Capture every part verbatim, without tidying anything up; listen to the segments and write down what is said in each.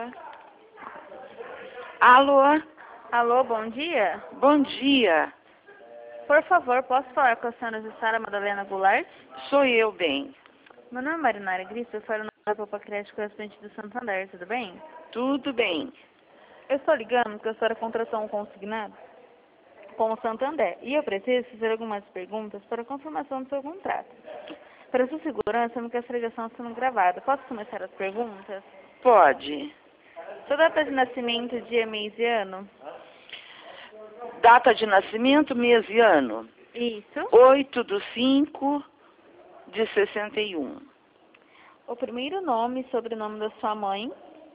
Alô? Alô, bom dia. Bom dia. Por favor, posso falar com a senhora Jussara Madalena Goulart? Sou eu, bem. Meu nome é Marinara Grisso, eu falo na Copa Crédito Correspondente do Santander, tudo bem? Tudo bem. Eu estou ligando porque a senhora contratou um consignado com o Santander e eu preciso fazer algumas perguntas para a confirmação do seu contrato. Para sua segurança, eu não quero essa ligação sendo gravada. Posso começar as perguntas? Pode. Sua data de nascimento, dia, mês e ano? Data de nascimento, mês e ano. Isso. oito de cinco de sessenta e um. O primeiro nome e sobrenome da sua mãe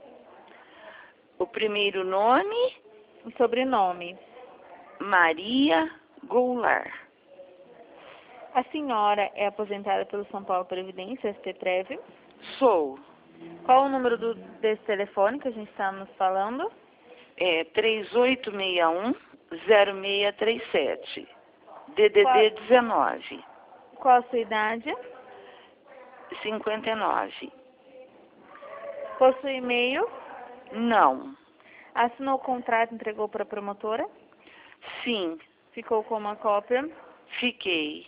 O primeiro nome, e sobrenome. Maria Goulart. A senhora é aposentada pelo São Paulo Previdência, S P Prev. Sou. Qual o número do, desse telefone que a gente está nos falando? É três oito seis um, zero seis três sete. D D D dezenove. Qual a sua idade? cinquenta e nove. Possui e-mail? Não. Assinou o contrato e entregou para a promotora? Sim. Ficou com uma cópia? Fiquei.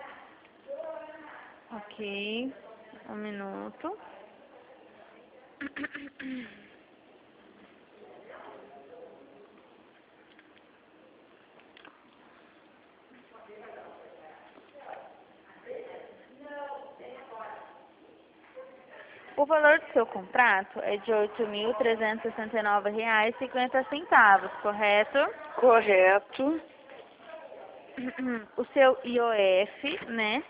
Ok. Um minuto. O valor do seu contrato é de oito mil trezentos e sessenta e nove reais e cinquenta centavos, correto? Correto. O seu I O F, né,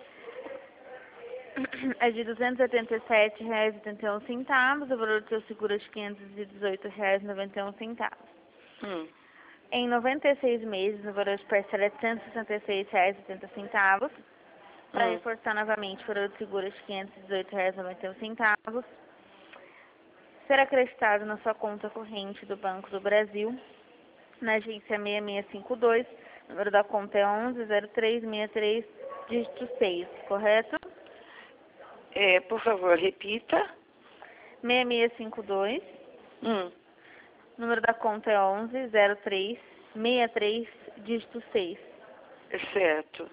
é de duzentos e oitenta e sete reais e oitenta e um centavos, o valor do seu seguro é de quinhentos e dezoito reais e noventa e um centavos. Hum. Em noventa e seis meses, o valor de parcela é de cento e sessenta e seis reais e oitenta centavos. Para Hum. reforçar novamente, o valor do seguro é de quinhentos e dezoito reais e noventa e um centavos. Será acreditado na sua conta corrente do Banco do Brasil, na agência seis seis cinco dois, o número da conta é onze zero três sessenta e três, dígito seis, correto? É, por favor, repita. seis seis cinco dois, Hum. o número da conta é onze zero três sessenta e três, dígito seis. Certo.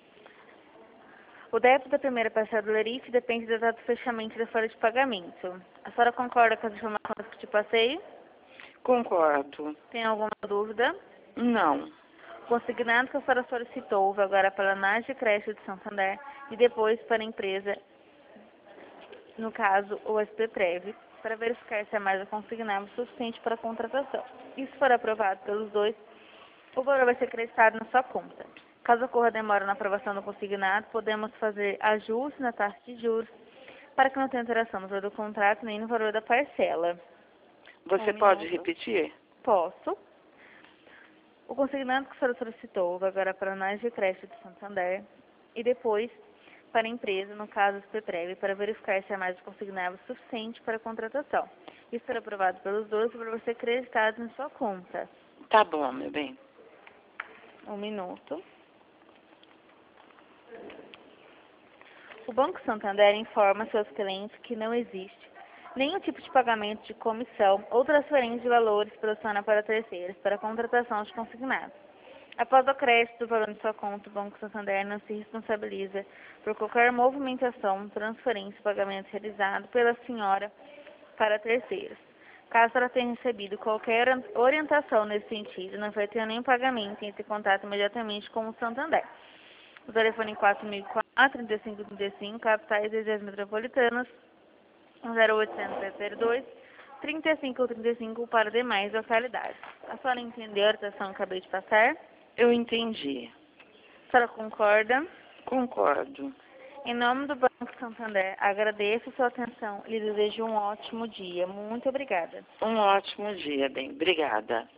O débito da primeira parcela do Lerif depende da data do fechamento da folha de pagamento. A senhora concorda com as informações que te passei? Concordo. Tem alguma dúvida? Não. O consignado que a senhora solicitou houve agora para a análise de crédito de Santander e depois para a empresa, no caso, o S P Prev, para verificar se é mais consignável suficiente para a contratação. E se for aprovado pelos dois, o valor vai ser acreditado na sua conta. Caso ocorra demora na aprovação do consignado, podemos fazer ajuste na taxa de juros para que não tenha alteração no valor do contrato nem no valor da parcela. Você Um pode minuto. repetir? Posso. O consignado que a senhora solicitou vai agora para a análise de crédito de Santander e depois para a empresa, no caso S P Prev, para verificar se é mais consignável suficiente para a contratação. Isso será aprovado pelos dois e vai ser acreditado na sua conta. Tá bom, meu bem. Um minuto. O Banco Santander informa seus clientes que não existe nenhum tipo de pagamento de comissão ou transferência de valores producionada para terceiros para a contratação de consignados. Após o crédito do valor em sua conta, o Banco Santander não se responsabiliza por qualquer movimentação, transferência ou pagamento realizado pela senhora para terceiros. Caso ela tenha recebido qualquer orientação nesse sentido, não vai ter nenhum pagamento, entre em contato imediatamente com o Santander. O telefone quatro mil e quatro, trinta e cinco trinta e cinco, capitais e regiões metropolitanas, zero oitocentos zero dois, trinta e cinco trinta e cinco para demais localidades. A senhora entendeu a orientação que acabei de passar? Eu entendi. A senhora concorda? Concordo. Em nome do Banco Santander, agradeço sua atenção e lhe desejo um ótimo dia. Muito obrigada. Um ótimo dia, bem. Obrigada.